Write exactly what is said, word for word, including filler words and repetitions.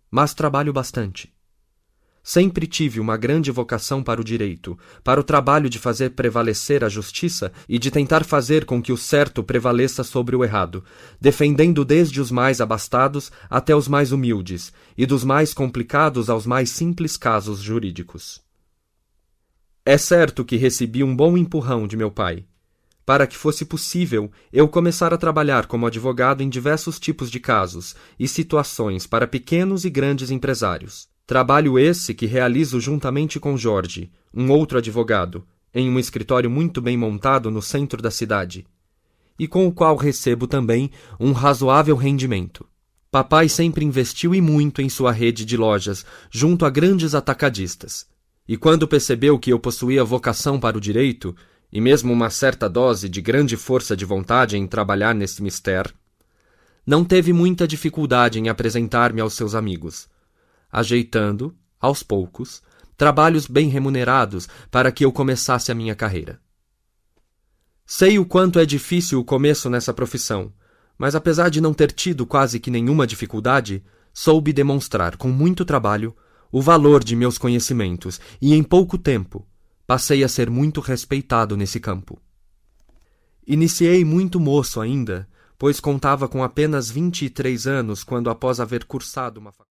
mas trabalho bastante. Sempre tive uma grande vocação para o direito, para o trabalho de fazer prevalecer a justiça e de tentar fazer com que o certo prevaleça sobre o errado, defendendo desde os mais abastados até os mais humildes, e dos mais complicados aos mais simples casos jurídicos. É certo que recebi um bom empurrão de meu pai, para que fosse possível eu começar a trabalhar como advogado em diversos tipos de casos e situações para pequenos e grandes empresários. Trabalho esse que realizo juntamente com Jorge, um outro advogado, em um escritório muito bem montado no centro da cidade, e com o qual recebo também um razoável rendimento. Papai sempre investiu e muito em sua rede de lojas, junto a grandes atacadistas, e quando percebeu que eu possuía vocação para o direito, e mesmo uma certa dose de grande força de vontade em trabalhar nesse mistério, não teve muita dificuldade em apresentar-me aos seus amigos, ajeitando, aos poucos, trabalhos bem remunerados para que eu começasse a minha carreira. Sei o quanto é difícil o começo nessa profissão, mas apesar de não ter tido quase que nenhuma dificuldade, soube demonstrar com muito trabalho o valor de meus conhecimentos e em pouco tempo passei a ser muito respeitado nesse campo. Iniciei muito moço ainda, pois contava com apenas vinte e três anos quando, após haver cursado uma faculdade,